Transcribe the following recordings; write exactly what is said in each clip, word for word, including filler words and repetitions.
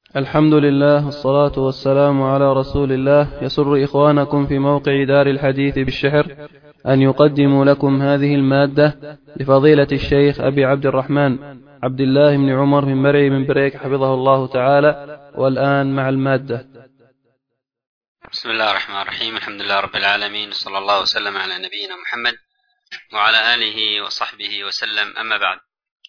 الحمد لله والصلاة والسلام على رسول الله. يسر إخوانكم في موقع دار الحديث بالشحر أن يقدموا لكم هذه المادة لفضيلة الشيخ أبي عبد الرحمن عبد الله بن عمر من مرعي من بريك حفظه الله تعالى. والآن مع المادة. بسم الله الرحمن الرحيم. الحمد لله رب العالمين، صلى الله وسلم على نبينا محمد وعلى آله وصحبه وسلم. أما بعد،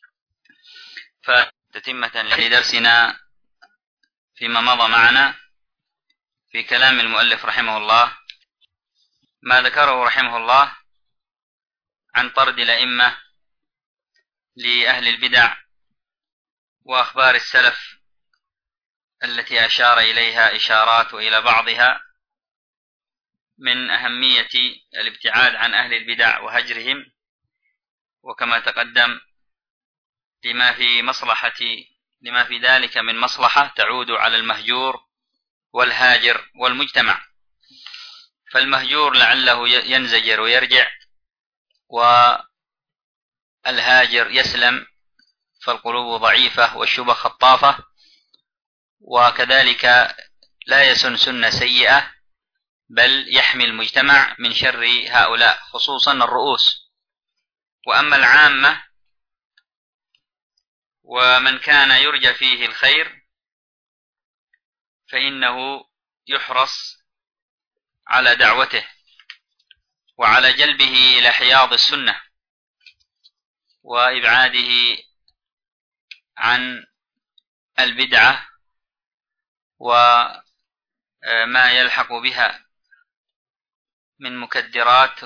فتتمة لدرسنا فيما مضى معنا في كلام المؤلف رحمه الله ما ذكره رحمه الله عن طرد الأئمة لأهل البدع وأخبار السلف التي أشار إليها إشارات وإلى بعضها من أهمية الابتعاد عن أهل البدع وهجرهم، وكما تقدم لما في مصلحة لما في ذلك من مصلحة تعود على المهجور والهاجر والمجتمع. فالمهجور لعله ينزجر ويرجع، والهاجر يسلم فالقلوب ضعيفة والشبه خطافة، وكذلك لا يسن سنة سيئة بل يحمي المجتمع من شر هؤلاء خصوصا الرؤوس. وأما العامة ومن كان يرجى فيه الخير فإنه يحرص على دعوته وعلى جلبه إلى حياض السنة وإبعاده عن البدعة وما يلحق بها من مكدرات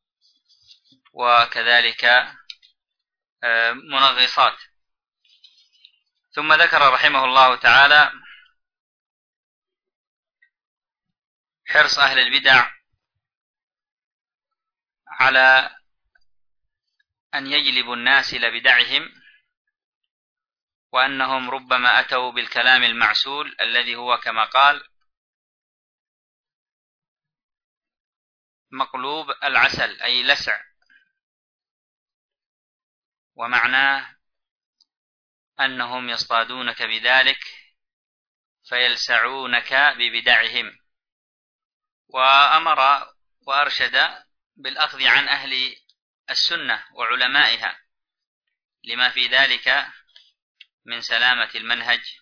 وكذلك منغصات. ثم ذكر رحمه الله تعالى حرص أهل البدع على أن يجلبوا الناس إلى بدعهم، وأنهم ربما أتوا بالكلام المعسول الذي هو كما قال مقلوب العسل أي لسع، ومعناه أنهم يصطادونك بذلك فيلسعونك ببدعهم. وأمر وأرشد بالأخذ عن أهل السنة وعلمائها لما في ذلك من سلامة المنهج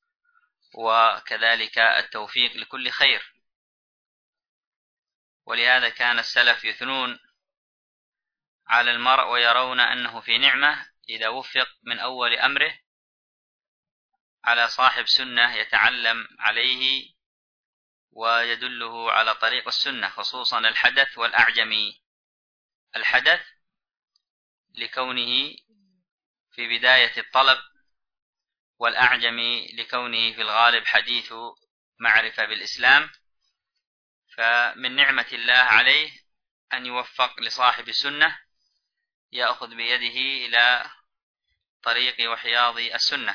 وكذلك التوفيق لكل خير. ولهذا كان السلف يثنون على المرء ويرون أنه في نعمة إذا وفق من أول أمره على صاحب سنة يتعلم عليه ويدله على طريق السنة، خصوصا الحدث والأعجمي. الحدث لكونه في بداية الطلب، والأعجمي لكونه في الغالب حديث معرفة بالإسلام. فمن نعمة الله عليه أن يوفق لصاحب السنة يأخذ بيده إلى طريق وحياض السنة.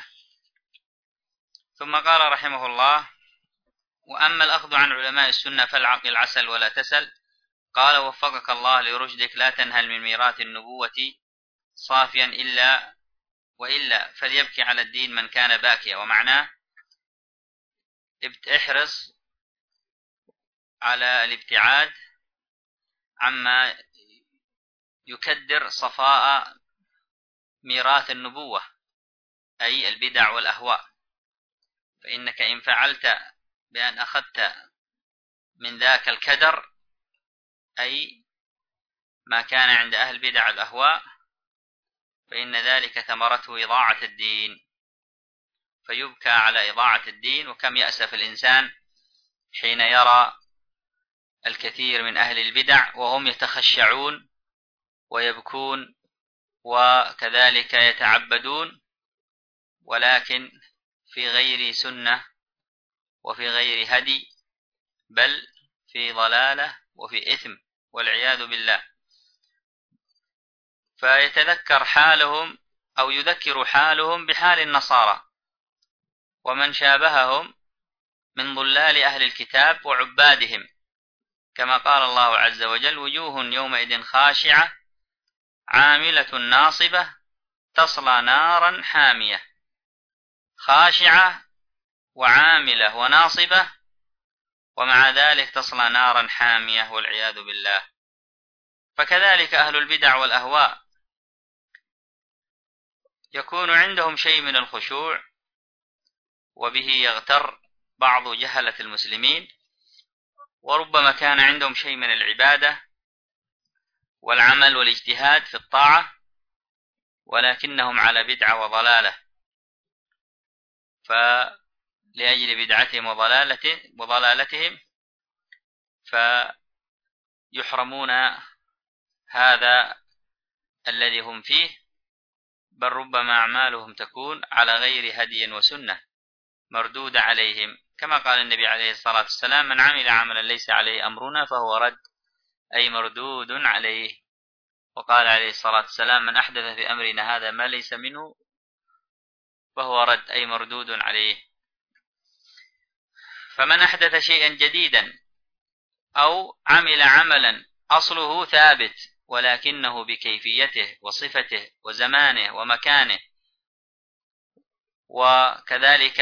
ثم قال رحمه الله: وأما الأخذ عن علماء السنة فالعقل عسل ولا تسل. قال: وفقك الله لرشدك، لا تنهل من ميراث النبوة صافيا إلا وإلا فليبكي على الدين من كان باكيا. ومعناه احرص على الابتعاد عما يكدر صفاء ميراث النبوة أي البدع والأهواء، فإنك إن فعلت بأن أخذت من ذاك الكدر أي ما كان عند أهل بدع الأهواء فإن ذلك ثمرته إضاعة الدين، فيبكى على إضاعة الدين. وكم يأسف الإنسان حين يرى الكثير من أهل البدع وهم يتخشعون ويبكون وكذلك يتعبدون، ولكن في غير سنة وفي غير هدي، بل في ضلالة وفي إثم والعياذ بالله. فيتذكر حالهم أو يذكر حالهم بحال النصارى ومن شابههم من ضلال أهل الكتاب وعبادهم، كما قال الله عز وجل: وجوه يومئذ خاشعة عاملة ناصبة تصلى نارا حامية. خاشعة وعاملة وناصبة، ومع ذلك تصلى نارا حامية والعياذ بالله. فكذلك أهل البدع والأهواء يكون عندهم شيء من الخشوع، وبه يغتر بعض جهلة المسلمين، وربما كان عندهم شيء من العبادة والعمل والاجتهاد في الطاعة، ولكنهم على بدعة وضلالة، فلأجل بدعتهم وضلالتهم فيحرمون هذا الذي هم فيه، بل ربما أعمالهم تكون على غير هدي وسنة مردود عليهم، كما قال النبي عليه الصلاة والسلام: من عمل عملا ليس عليه أمرنا فهو رد، أي مردود عليه. وقال عليه الصلاة والسلام: من أحدث في أمرنا هذا ما ليس منه فهو رد، أي مردود عليه. فمن أحدث شيئا جديدا أو عمل عملا أصله ثابت ولكنه بكيفيته وصفته وزمانه ومكانه، وكذلك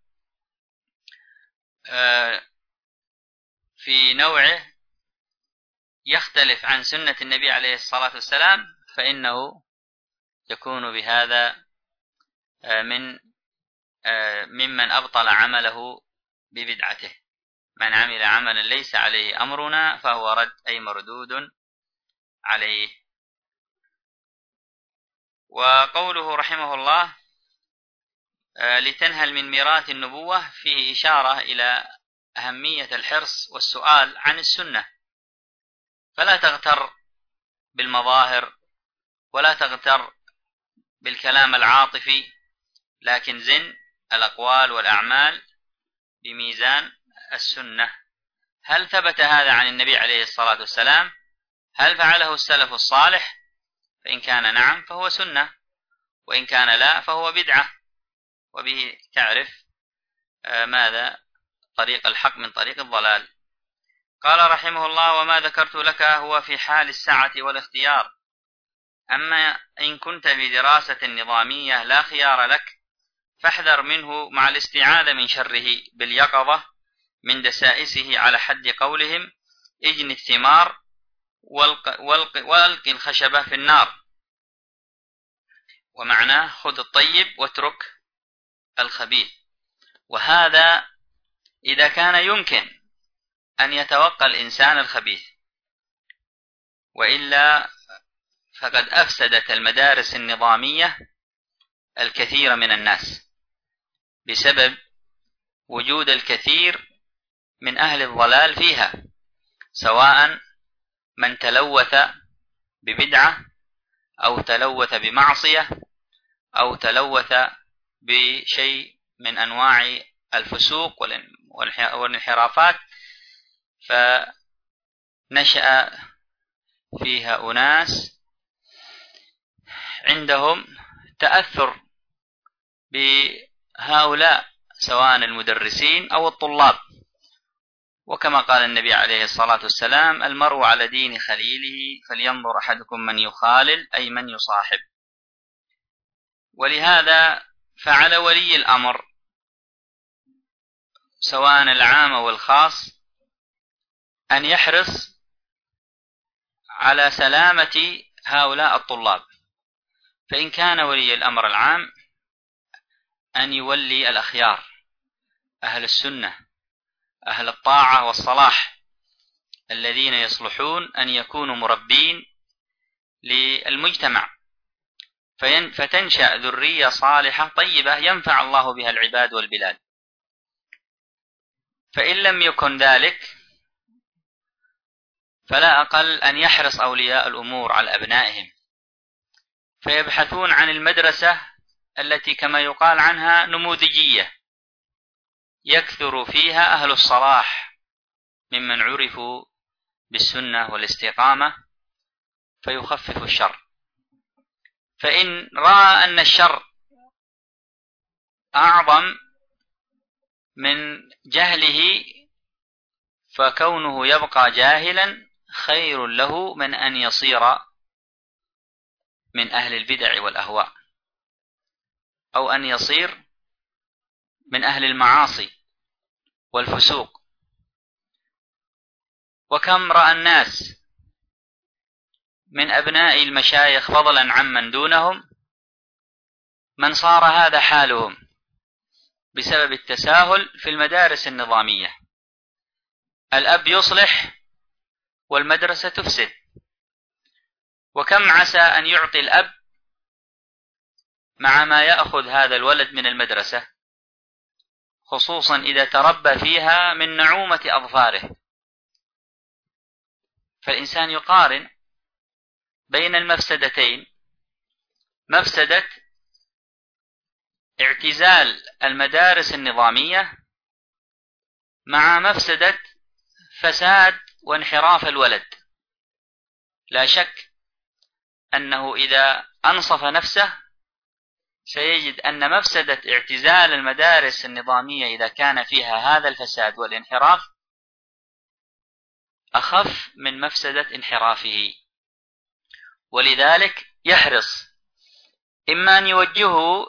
في نوعه يختلف عن سنة النبي عليه الصلاة والسلام، فإنه يكون بهذا من ممن أبطل عمله ببدعته. من عمل عملا ليس عليه أمرنا فهو رد، أي مردود عليه. وقوله رحمه الله: لتنهل من ميراث النبوة، فيه إشارة إلى أهمية الحرص والسؤال عن السنة، فلا تغتر بالمظاهر ولا تغتر بالكلام العاطفي، لكن زن الأقوال والأعمال بميزان السنة. هل ثبت هذا عن النبي عليه الصلاة والسلام؟ هل فعله السلف الصالح؟ فإن كان نعم فهو سنة، وإن كان لا فهو بدعة، وبه تعرف ماذا طريق الحق من طريق الضلال. قال رحمه الله: وما ذكرت لك هو في حال السعة والاختيار، أما إن كنت في دراسة نظامية لا خيار لك فاحذر منه مع الاستعاذة من شره باليقظة من دسائسه، على حد قولهم: اجن الثمار والق, والق, والق الخشبة في النار، ومعناه خذ الطيب واترك الخبيث. وهذا إذا كان يمكن أن يتوقى الإنسان الخبيث، وإلا فقد أفسدت المدارس النظامية الكثير من الناس بسبب وجود الكثير من أهل الضلال فيها، سواء من تلوث ببدعة أو تلوث بمعصية أو تلوث بشيء من أنواع الفسوق والانحرافات، فنشأ فيها أناس عندهم تأثر بهؤلاء سواء المدرسين أو الطلاب، وكما قال النبي عليه الصلاة والسلام: المرء على دين خليله فلينظر أحدكم من يخالل، أي من يصاحب. ولهذا فعلى ولي الأمر سواء العام والخاص أن يحرص على سلامة هؤلاء الطلاب، فإن كان ولي الأمر العام أن يولي الأخيار أهل السنة أهل الطاعة والصلاح الذين يصلحون أن يكونوا مربين للمجتمع، فتنشأ ذرية صالحة طيبة ينفع الله بها العباد والبلاد. فإن لم يكن ذلك فلا أقل أن يحرص أولياء الأمور على أبنائهم، فيبحثون عن المدرسة التي كما يقال عنها نموذجية، يكثر فيها أهل الصلاح ممن عرفوا بالسنة والاستقامة، فيخفف الشر. فإن رأى أن الشر أعظم من جهله فكونه يبقى جاهلا خير له من أن يصير من أهل البدع والأهواء، أو أن يصير من أهل المعاصي والفسوق. وكم رأى الناس من أبناء المشايخ فضلا عمن دونهم من صار هذا حالهم بسبب التساهل في المدارس النظامية. الأب يصلح والمدرسة تفسد. وكم عسى أن يعطي الأب مع ما يأخذ هذا الولد من المدرسة، خصوصا إذا تربى فيها من نعومة أظفاره. فالإنسان يقارن بين المفسدتين، مفسدة اعتزال المدارس النظامية مع مفسدة فساد وانحراف الولد. لا شك أنه إذا أنصف نفسه سيجد أن مفسدة اعتزال المدارس النظامية إذا كان فيها هذا الفساد والانحراف أخف من مفسدة انحرافه. ولذلك يحرص إما أن يوجهه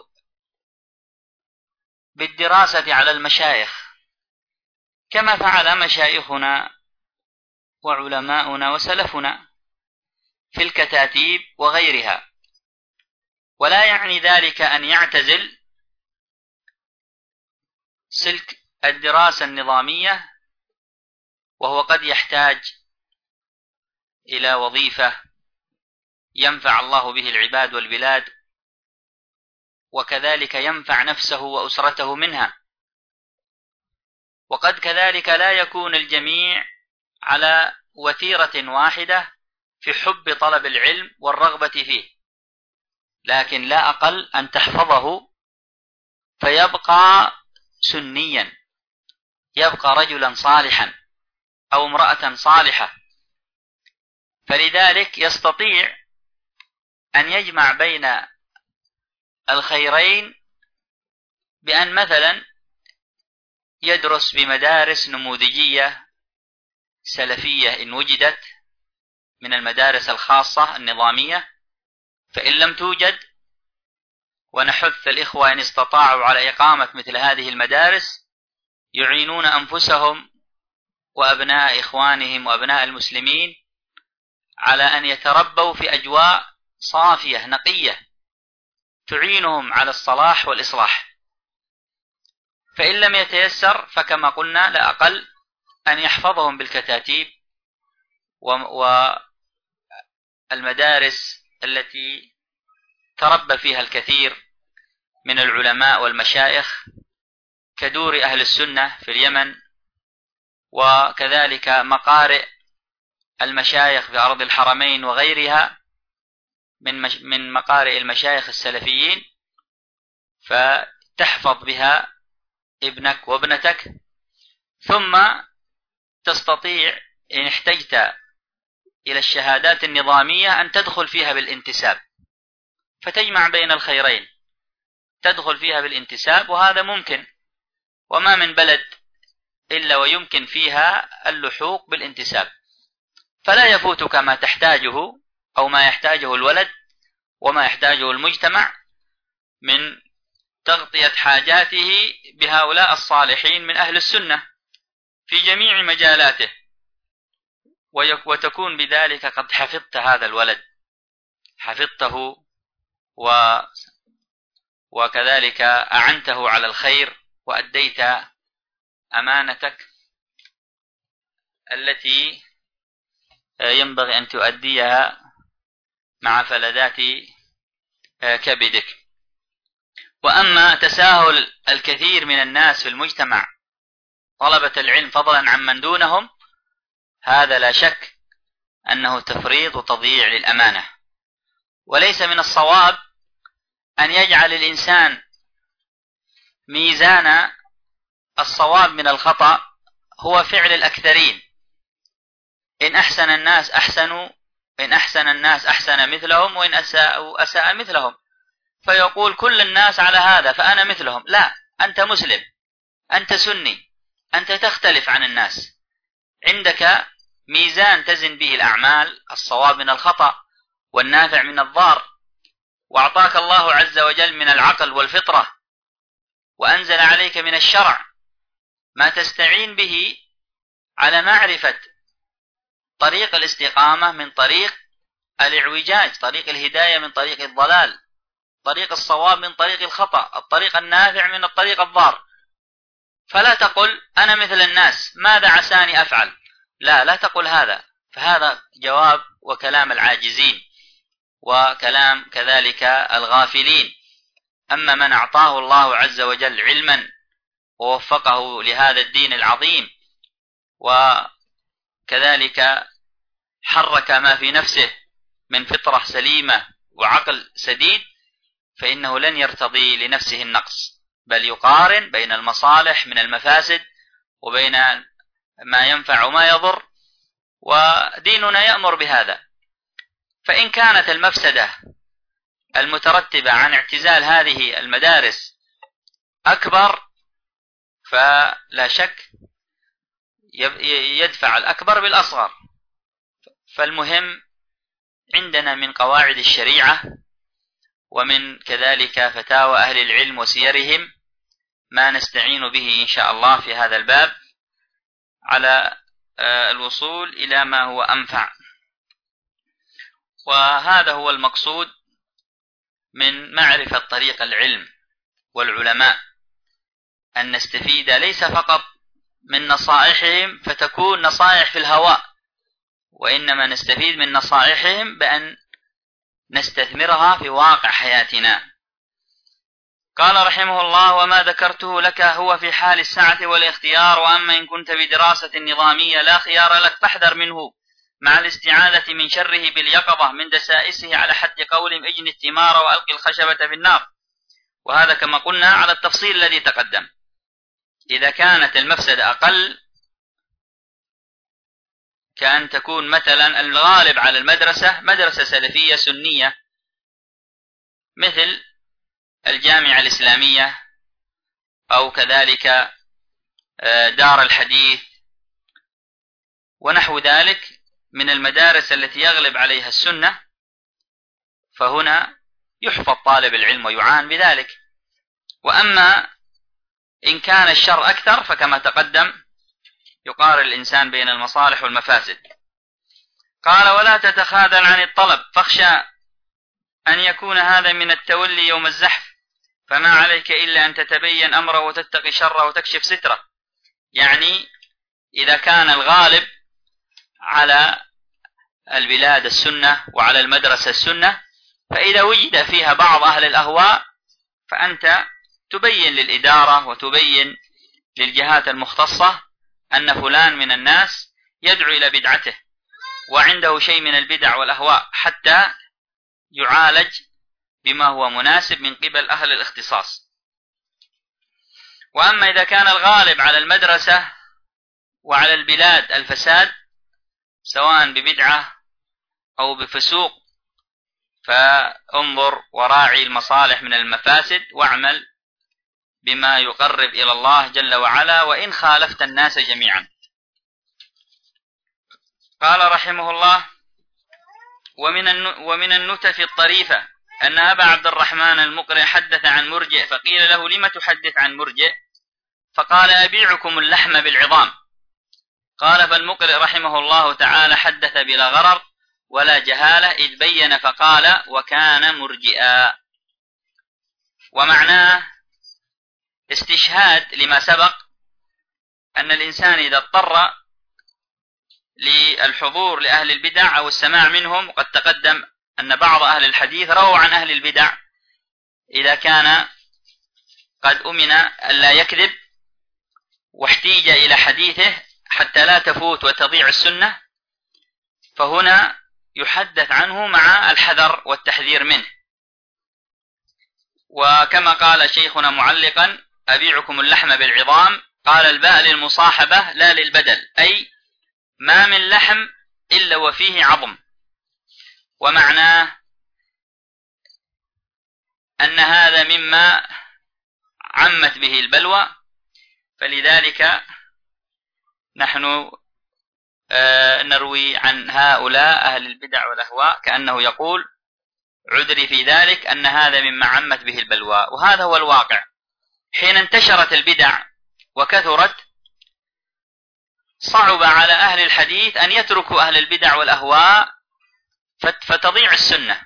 بالدراسة على المشايخ كما فعل مشايخنا وعلماؤنا وسلفنا في الكتاتيب وغيرها، ولا يعني ذلك أن يعتزل سلك الدراسة النظامية وهو قد يحتاج إلى وظيفة ينفع الله به العباد والبلاد، وكذلك ينفع نفسه وأسرته منها. وقد كذلك لا يكون الجميع على وتيرة واحدة في حب طلب العلم والرغبة فيه، لكن لا أقل أن تحفظه فيبقى سنيا، يبقى رجلا صالحا أو امرأة صالحة. فلذلك يستطيع أن يجمع بين الخيرين بأن مثلا يدرس بمدارس نموذجية سلفية إن وجدت من المدارس الخاصة النظامية، فإن لم توجد ونحث الإخوة إن استطاعوا على إقامة مثل هذه المدارس يعينون أنفسهم وأبناء إخوانهم وأبناء المسلمين على أن يتربوا في أجواء صافية نقية تعينهم على الصلاح والإصلاح. فإن لم يتيسر فكما قلنا لا أقل أن يحفظهم بالكتاتيب والمدارس التي تربى فيها الكثير من العلماء والمشايخ كدور أهل السنة في اليمن، وكذلك مقارئ المشايخ في أرض الحرمين وغيرها من مش من مقارئ المشايخ السلفيين، فتحفظ بها ابنك وابنتك. ثم تستطيع إن احتجت إلى الشهادات النظامية أن تدخل فيها بالانتساب، فتجمع بين الخيرين، تدخل فيها بالانتساب، وهذا ممكن، وما من بلد إلا ويمكن فيها اللحوق بالانتساب. فلا يفوتك ما تحتاجه أو ما يحتاجه الولد وما يحتاجه المجتمع من تغطية حاجاته بهؤلاء الصالحين من أهل السنة في جميع مجالاته، وتكون بذلك قد حفظت هذا الولد، حفظته و وكذلك أعنته على الخير وأديت أمانتك التي ينبغي أن تؤديها مع فلذات كبدك. وأما تساهل الكثير من الناس في المجتمع طلبة العلم فضلا عمن دونهم، هذا لا شك أنه تفريط وتضييع للأمانة. وليس من الصواب أن يجعل الإنسان ميزان الصواب من الخطأ هو فعل الأكثرين. إن أحسن الناس أحسنوا، إن أحسن الناس أحسن مثلهم، وإن أساءوا أساء مثلهم، فيقول كل الناس على هذا فأنا مثلهم. لا، أنت مسلم، أنت سني، أنت تختلف عن الناس، عندك ميزان تزن به الأعمال، الصواب من الخطأ والنافع من الضار، وأعطاك الله عز وجل من العقل والفطرة وأنزل عليك من الشرع ما تستعين به على معرفة طريق الاستقامة من طريق الاعوجاج، طريق الهداية من طريق الضلال، طريق الصواب من طريق الخطأ، الطريق النافع من الطريق الضار. فلا تقل أنا مثل الناس ماذا عساني أفعل، لا لا تقل هذا، فهذا جواب وكلام العاجزين وكلام كذلك الغافلين. أما من أعطاه الله عز وجل علما ووفقه لهذا الدين العظيم وكذلك حرك ما في نفسه من فطرة سليمة وعقل سديد، فإنه لن يرتضي لنفسه النقص، بل يقارن بين المصالح من المفاسد وبين ما ينفع وما يضر، وديننا يأمر بهذا. فإن كانت المفسدة المترتبة عن اعتزال هذه المدارس أكبر، فلا شك يدفع الأكبر بالأصغر. فالمهم عندنا من قواعد الشريعة ومن كذلك فتاوى أهل العلم وسيرهم ما نستعين به إن شاء الله في هذا الباب على الوصول إلى ما هو أنفع. وهذا هو المقصود من معرفة طريق العلم والعلماء، أن نستفيد ليس فقط من نصائحهم فتكون نصائح في الهواء، وإنما نستفيد من نصائحهم بأن نستثمرها في واقع حياتنا. قال رحمه الله: وما ذكرته لك هو في حال السعة والاختيار، وأما إن كنت بدراسة نظامية لا خيار لك فاحذر منه مع الاستعاذة من شره باليقظة من دسائسه، على حد قولهم اجن الثمار وألقي الخشبة في النار. وهذا كما قلنا على التفصيل الذي تقدم. إذا كانت المفسدة أقل، كأن تكون مثلا الغالب على المدرسة مدرسة سلفية سنية مثل الجامعة الإسلامية أو كذلك دار الحديث ونحو ذلك من المدارس التي يغلب عليها السنة، فهنا يحفظ طالب العلم ويعان بذلك. وأما إن كان الشر أكثر فكما تقدم يقارن الإنسان بين المصالح والمفاسد. قال: ولا تتخاذل عن الطلب فاخشى أن يكون هذا من التولي يوم الزحف، فما عليك إلا أن تتبين أمره وتتقي شره وتكشف ستره. يعني إذا كان الغالب على البلاد السنة وعلى المدرسة السنة، فإذا وجد فيها بعض أهل الأهواء فأنت تبين للإدارة وتبين للجهات المختصة أن فلان من الناس يدعو إلى بدعته وعنده شيء من البدع والأهواء، حتى يعالج بما هو مناسب من قبل أهل الاختصاص. وأما إذا كان الغالب على المدرسة وعلى البلاد الفساد سواء ببدعة أو بفسوق، فانظر وراعي المصالح من المفاسد واعمل بما يقرب إلى الله جل وعلا وإن خالفت الناس جميعا. قال رحمه الله: ومن ومن النتف الطريفة أن أبا عبد الرحمن المقري حدث عن مرجئ، فقيل له: لم تحدث عن مرجئ؟ فقال: أبيعكم اللحم بالعظام. قال: فالمقرئ رحمه الله تعالى حدث بلا غرر ولا جهالة، إذ بين فقال: وكان مرجئا. ومعناه استشهاد لما سبق، أن الإنسان إذا اضطر للحضور لأهل البدع أو السماع منهم، وقد تقدم أن بعض أهل الحديث رووا عن أهل البدع إذا كان قد أمن ألا يكذب واحتيج إلى حديثه حتى لا تفوت وتضيع السنة، فهنا يحدث عنه مع الحذر والتحذير منه. وكما قال شيخنا معلقا: أبيعكم اللحم بالعظام، قال: الباء للمصاحبة لا للبدل، أي ما من لحم إلا وفيه عظم. ومعناه أن هذا مما عمت به البلوى، فلذلك نحن نروي عن هؤلاء أهل البدع والأهواء كأنه يقول: عذري في ذلك أن هذا مما عمت به البلوى. وهذا هو الواقع، حين انتشرت البدع وكثرت صعب على أهل الحديث أن يتركوا أهل البدع والأهواء فتضيع السنة،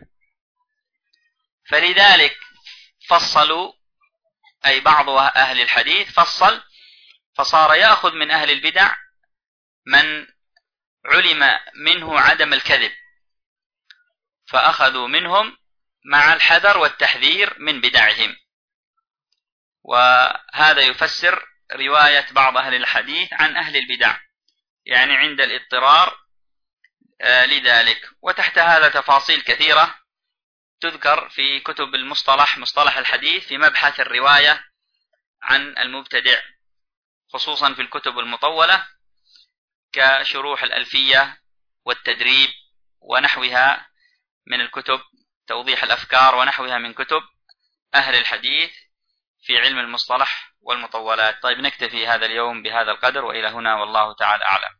فلذلك فصلوا، أي بعض أهل الحديث فصل، فصار يأخذ من أهل البدع من علم منه عدم الكذب، فأخذوا منهم مع الحذر والتحذير من بدعهم. وهذا يفسر رواية بعض أهل الحديث عن أهل البدع، يعني عند الاضطرار لذلك. وتحت هذا تفاصيل كثيرة تذكر في كتب المصطلح، مصطلح الحديث، في مبحث الرواية عن المبتدع، خصوصا في الكتب المطولة كشروح الألفية والتدريب ونحوها من الكتب، توضيح الأفكار ونحوها من كتب أهل الحديث في علم المصطلح والمطولات. طيب، نكتفي هذا اليوم بهذا القدر، وإلى هنا والله تعالى أعلم.